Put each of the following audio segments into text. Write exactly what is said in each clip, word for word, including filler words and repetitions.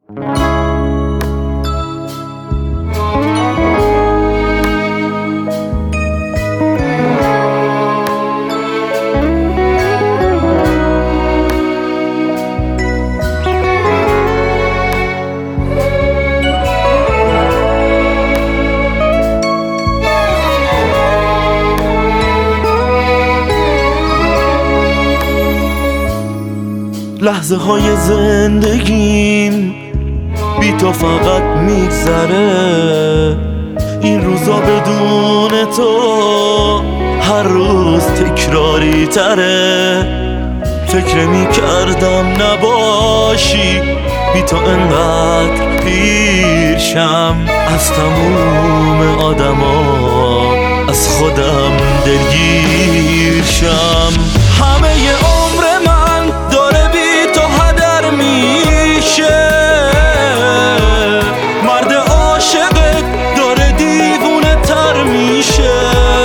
لحظه های زندگیم بی تو فقط میگذره، این روزا بدون تو هر روز تکراری تره. فکر میکردم نباشی بی تو انقدر پیرشم، از تموم آدما از خودم دلگیرشم. همه عمر من داره بی تو هدر میشه، مرد عاشقت داره دیوونه تر میشه.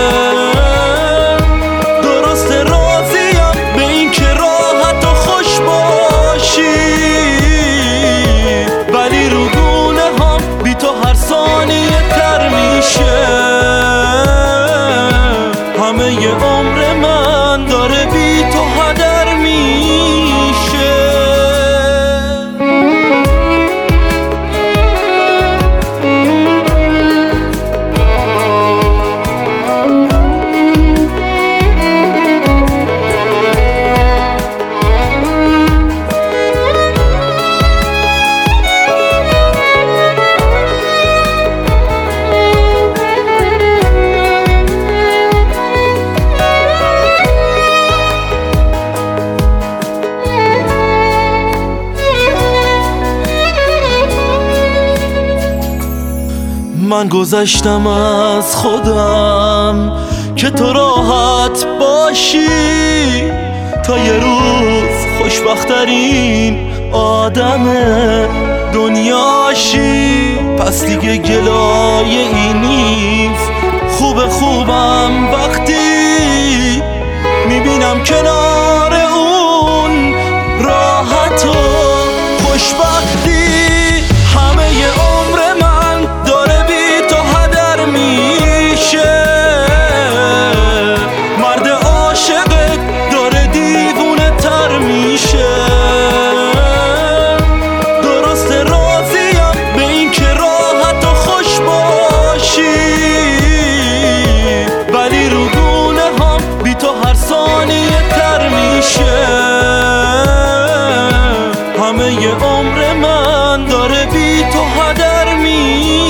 درست راضیم به این که راحت و خوش باشی، ولی رو گونه هم بی تو هر ثانیه تر میشه. همه عمر من داره بی تو هدر میشه. من گذشتم از خودم که تو راحت باشی، تا یه روز خوشبخت‌ترین آدم دنیاشی. پس دیگه گلایه ای نیست، خوب خوبم وقتی میبینم کنار اون راحت و خوشبختی. همه عمر من داره بی تو هدر میشه، مرد عاشقت داره دیوونه تر میشه. درست راضیم به این که راحت و خوش باشی، ولی رو گونه هم بی تو هر ثانیه تر میشه. همه عمر من داره بی تو هدر میشه.